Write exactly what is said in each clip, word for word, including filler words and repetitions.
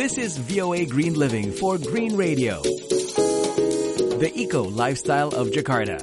This is V O A Green Living for Green Radio, the eco lifestyle of Jakarta.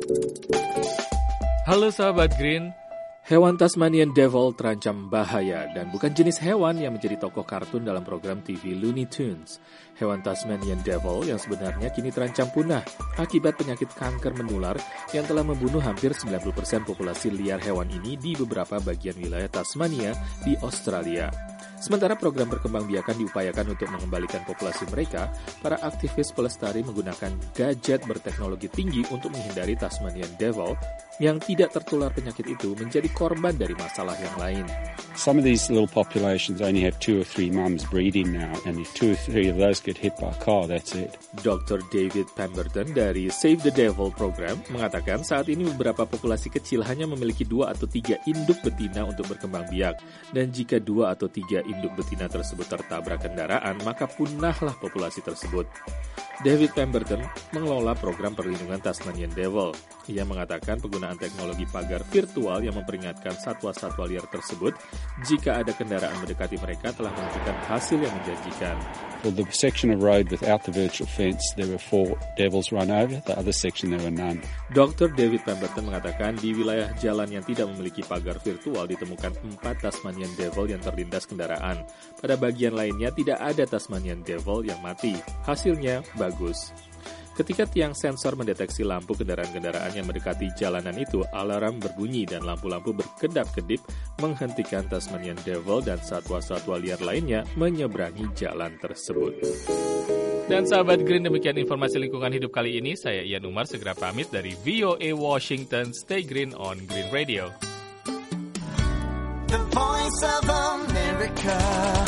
Halo sahabat Green. Hewan Tasmanian Devil terancam bahaya dan bukan jenis hewan yang menjadi tokoh kartun dalam program T V Looney Tunes. Hewan Tasmanian Devil yang sebenarnya kini terancam punah akibat penyakit kanker menular yang telah membunuh hampir sembilan puluh persen populasi liar hewan ini di beberapa bagian wilayah Tasmania di Australia. Sementara program berkembangbiakan diupayakan untuk mengembalikan populasi mereka, para aktivis pelestari menggunakan gadget berteknologi tinggi untuk menghindari Tasmanian Devil yang tidak tertular penyakit itu menjadi korban dari masalah yang lain. Some of these little populations only have two or three mums breeding now, and if two or three of those get hit by a car, that's it. dokter David Pemberton dari Save the Devil Program mengatakan saat ini beberapa populasi kecil hanya memiliki dua atau tiga induk betina untuk berkembang biak, dan jika dua atau tiga induk betina tersebut tertabrak kendaraan, maka punahlah populasi tersebut. David Pemberton mengelola program perlindungan Tasmanian Devil. Ia mengatakan penggunaan teknologi pagar virtual yang memperingatkan satwa-satwa liar tersebut jika ada kendaraan mendekati mereka telah menunjukkan hasil yang menjanjikan. For the section of road without the virtual fence, there were four devils run over. The other section, there were none. dokter David Pemberton mengatakan di wilayah jalan yang tidak memiliki pagar virtual ditemukan empat Tasmanian Devil yang terlindas kendaraan. Pada bagian lainnya tidak ada Tasmanian Devil yang mati. Hasilnya bagus. Ketika tiang sensor mendeteksi lampu kendaraan-kendaraan yang mendekati jalanan itu, alarm berbunyi dan lampu-lampu berkedap-kedip menghentikan Tasmanian Devil dan satwa-satwa liar lainnya menyeberangi jalan tersebut. Dan sahabat Green, demikian informasi lingkungan hidup kali ini. Saya Ian Umar segera pamit dari V O A Washington. Stay green on Green Radio. The Voice of America.